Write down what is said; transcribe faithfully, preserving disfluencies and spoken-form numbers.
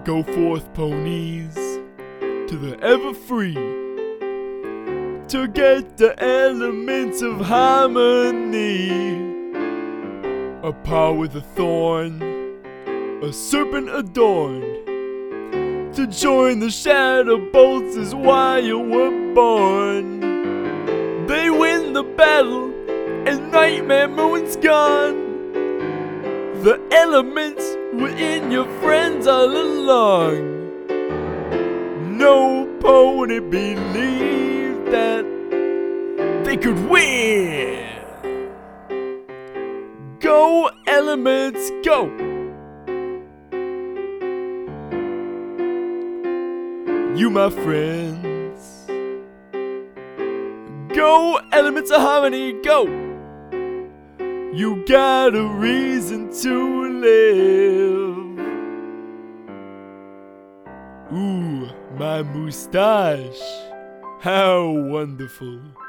Go forth, ponies, to the ever free, to get the elements of harmony. A paw with a thorn, a serpent adorned, to join the shadow bolts is why you were born. They win the battle and Nightmare Moon's gone. The elements were in your friends all along. No pony believed that they could win. Go elements, go! You my friends. Go elements of harmony, go! You got a reason to live. Ooh, my moustache, how wonderful.